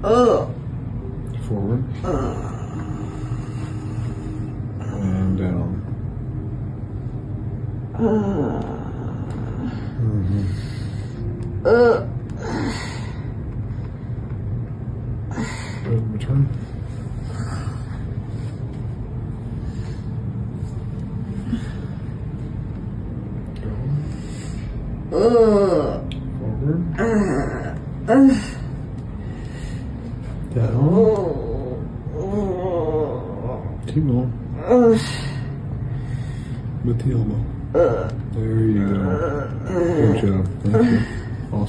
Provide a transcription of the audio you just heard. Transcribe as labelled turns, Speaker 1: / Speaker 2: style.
Speaker 1: Forward. And down. Return. Forward. Down. Keep going. With the elbow. There you go. Good job. Thank you.